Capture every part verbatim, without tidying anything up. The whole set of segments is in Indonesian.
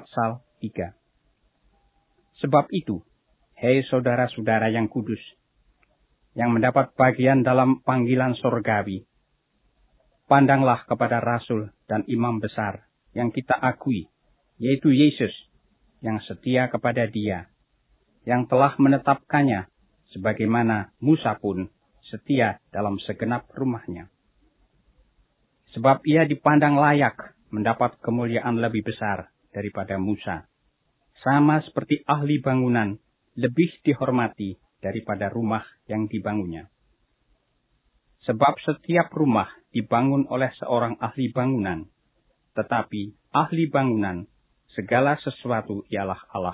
pasal tiga. Sebab itu, hei saudara-saudara yang kudus, yang mendapat bagian dalam panggilan surgawi, pandanglah kepada Rasul dan Imam besar yang kita akui, yaitu Yesus, yang setia kepada Dia, yang telah menetapkannya, sebagaimana Musa pun setia dalam segenap rumahnya. Sebab ia dipandang layak mendapat kemuliaan lebih besar daripada Musa, sama seperti ahli bangunan lebih dihormati daripada rumah yang dibangunnya. Sebab setiap rumah dibangun oleh seorang ahli bangunan, tetapi ahli bangunan segala sesuatu ialah Allah.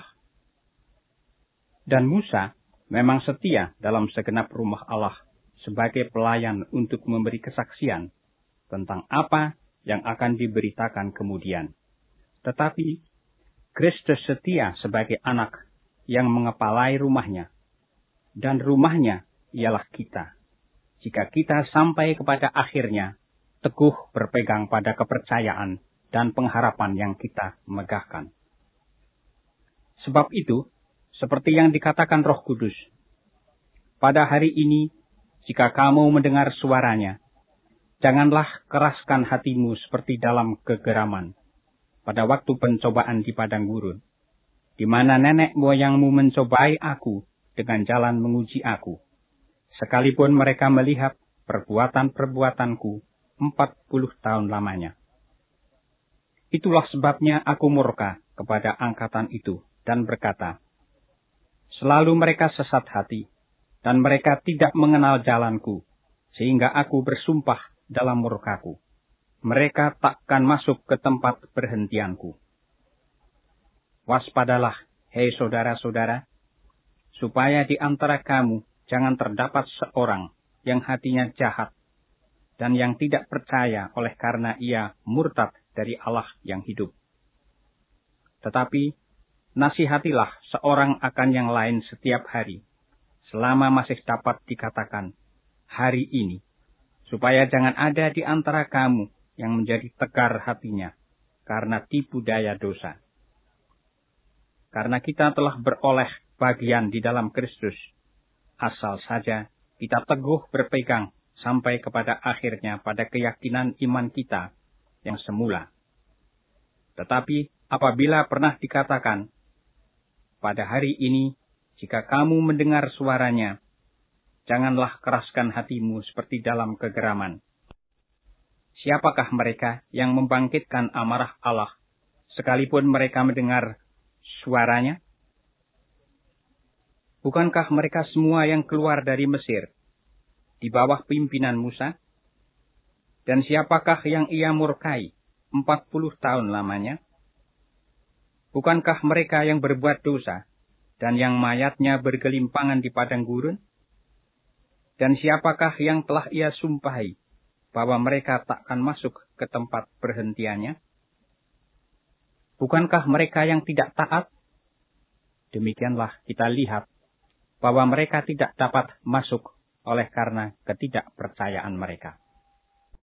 Dan Musa memang setia dalam segenap rumah Allah sebagai pelayan untuk memberi kesaksian tentang apa yang akan diberitakan kemudian. Tetapi Kristus setia sebagai anak yang mengepalai rumahnya, dan rumahnya ialah kita, jika kita sampai kepada akhirnya teguh berpegang pada kepercayaan dan pengharapan yang kita megahkan. Sebab itu, seperti yang dikatakan Roh Kudus, pada hari ini, jika kamu mendengar suaranya, janganlah keraskan hatimu seperti dalam kegeraman, pada waktu pencobaan di padang gurun, di mana nenek moyangmu mencobai aku dengan jalan menguji aku, sekalipun mereka melihat perbuatan-perbuatanku empat puluh tahun lamanya. Itulah sebabnya aku murka kepada angkatan itu dan berkata, selalu mereka sesat hati, dan mereka tidak mengenal jalanku, sehingga aku bersumpah dalam murkaku, mereka takkan masuk ke tempat perhentianku. Waspadalah, hei saudara-saudara, supaya di antara kamu jangan terdapat seorang yang hatinya jahat dan yang tidak percaya oleh karena ia murtad dari Allah yang hidup. Tetapi nasihatilah seorang akan yang lain setiap hari, selama masih dapat dikatakan hari ini, supaya jangan ada di antara kamu yang menjadi tegar hatinya karena tipu daya dosa. Karena kita telah beroleh bagian di dalam Kristus, asal saja kita teguh berpegang sampai kepada akhirnya pada keyakinan iman kita yang semula. Tetapi apabila pernah dikatakan, pada hari ini, jika kamu mendengar suaranya, janganlah keraskan hatimu seperti dalam kegeraman. Siapakah mereka yang membangkitkan amarah Allah, sekalipun mereka mendengar suaranya? Bukankah mereka semua yang keluar dari Mesir, di bawah pimpinan Musa? Dan siapakah yang ia murkai empat puluh tahun lamanya? Bukankah mereka yang berbuat dosa, dan yang mayatnya bergelimpangan di padang gurun? Dan siapakah yang telah ia sumpahi, bahwa mereka takkan masuk ke tempat perhentiannya? Bukankah mereka yang tidak taat? Demikianlah kita lihat bahwa mereka tidak dapat masuk oleh karena ketidakpercayaan mereka.